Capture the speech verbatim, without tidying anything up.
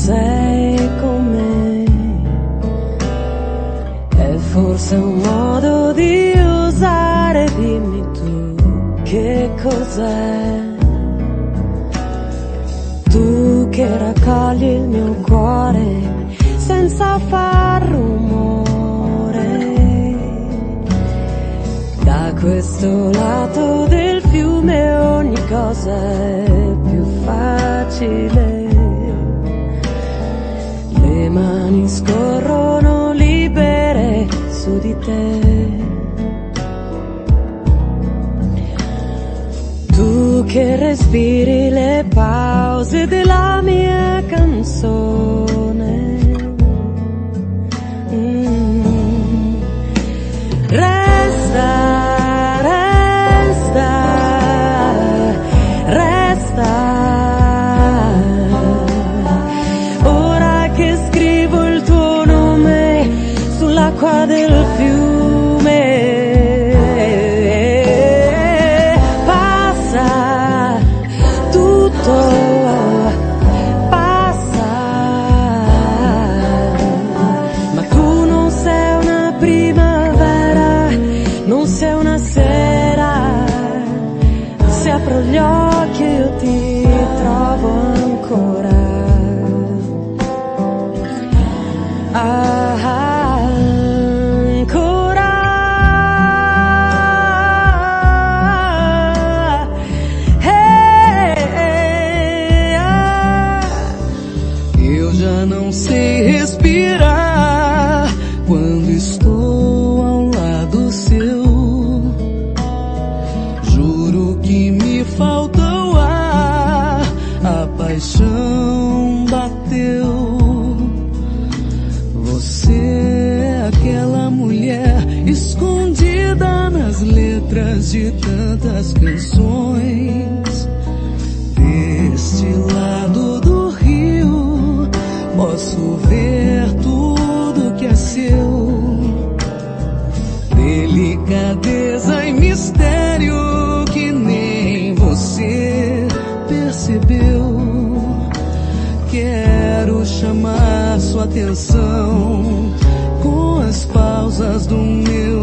sei con me. È forse un modo di usare, dimmi tu che cos'è. Tu che raccogli il mio cuore senza far rumore. Da questo lato del fiume ogni cosa è più facile. Le mani scorrono libere su di te. Tu che respiri le pause della mia canzone. Mm. Resta, resta, resta. Ora che scrivo il tuo nome sull'acqua del fiume. Passa, ma tu non sei una primavera, non sei una sera. Se apro gli occhi io ti trovo ancora. Ah, já não sei respirar quando estou ao lado seu. Juro que me falta o ar, a paixão bateu. Você é aquela mulher escondida nas letras de tantas canções. Deste lado do rio posso ver tudo que é seu. Delicadeza e mistério que nem você percebeu. Quero chamar sua atenção com as pausas do meu